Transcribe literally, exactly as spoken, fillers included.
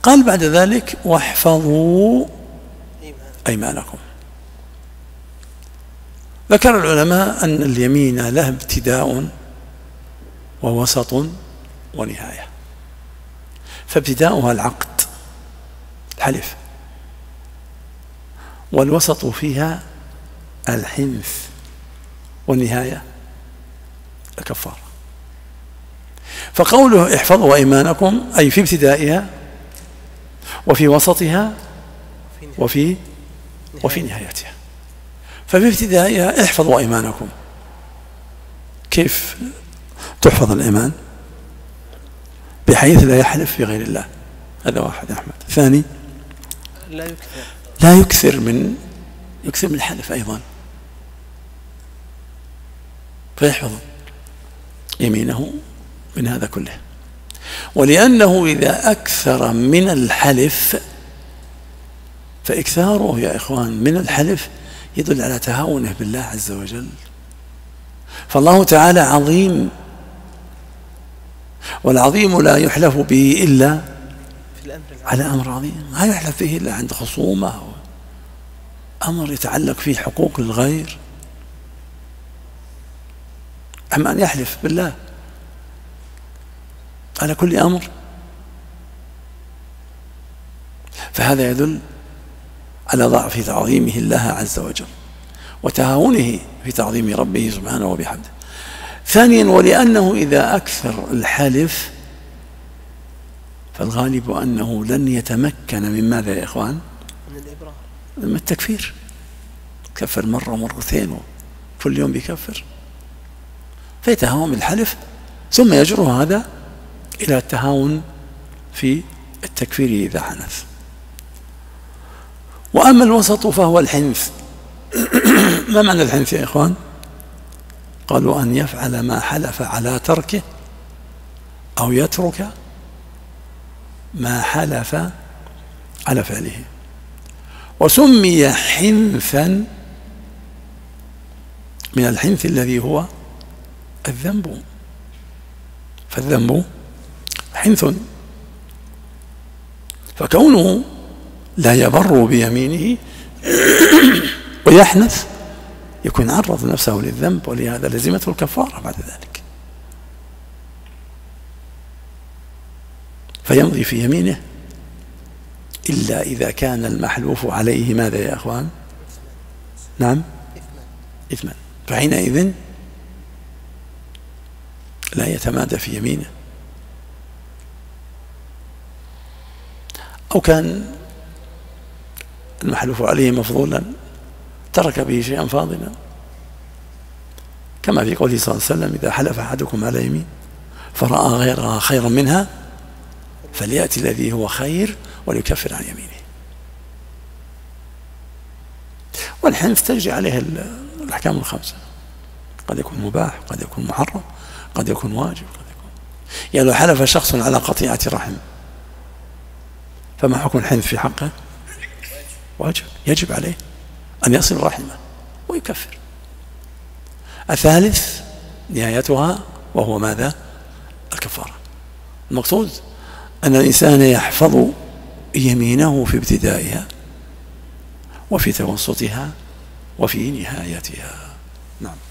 قال بعد ذلك واحفظوا أيمانكم. ذكر العلماء أن اليمين له ابتداء ووسط ونهاية، فابتداؤها العقد الحلف، والوسط فيها الحنث، والنهاية الكفارة. فقوله احفظوا أيمانكم أي في ابتدائها وفي وسطها وفي وفي نهايتها. ففي ابتدائها احفظوا أيمانكم. كيف تحفظ الأيمان؟ بحيث لا يحلف بغير الله. هذا واحد يا أحمد. ثاني لا يكثر لا يكثر من يكثر من الحلف أيضا، فيحفظ يمينه من هذا كله. ولأنه إذا أكثر من الحلف، فإكثاره يا إخوان من الحلف يدل على تهاونه بالله عز وجل. فالله تعالى عظيم، والعظيم لا يحلف به إلا على أمر عظيم، ما يحلف به إلا عند خصومة، أمر يتعلق فيه حقوق الغير. أما أن يحلف بالله على كل أمر، فهذا يدل على ضعف تعظيمه الله عز وجل وتهاونه في تعظيم ربه سبحانه وبحمده. ثانيا ولأنه إذا أكثر الحلف فالغالب أنه لن يتمكن من ماذا يا إخوان؟ من الإبرار، من التكفير. كفر مرة مرتين كل يوم بيكفر، فيتهاون بالحلف ثم يجر هذا إلى التهاون في التكفير إذا حنث. وأما الوسط فهو الحنث. ما معنى الحنث يا إخوان؟ قالوا أن يفعل ما حلف على تركه أو يترك ما حلف على فعله. وسمي حنثا من الحنث الذي هو الذنب، فالذنب حنث، فكونه لا يبر بيمينه ويحنث يكون عرض نفسه للذنب، ولهذا لزمته الكفارة بعد ذلك. فيمضي في يمينه إلا إذا كان المحلوف عليه ماذا يا أخوان؟ نعم إثما، فحينئذ لا يتمادى في يمينه. أو كان المحلوف عليه مفضولا ترك به شيئا فاضلا، كما في قوله صلى الله عليه وسلم إذا حلف أحدكم على يمين فرأى غيرها خيرا منها فليأتي الذي هو خير وليكفر عن يمينه. والحنث تجري عليه الأحكام الخمسة، قد يكون مباح، قد يكون محرم، قد يكون واجب، قد يكون يعني لو حلف شخص على قطيعة رحم فما حكم الحنث في حقه؟ واجب، يجب عليه أن يصل رحمه ويكفر. الثالث نهايتها وهو ماذا؟ الكفارة. المقصود أن الإنسان يحفظ يمينه في ابتدائها وفي توسطها وفي نهايتها. نعم.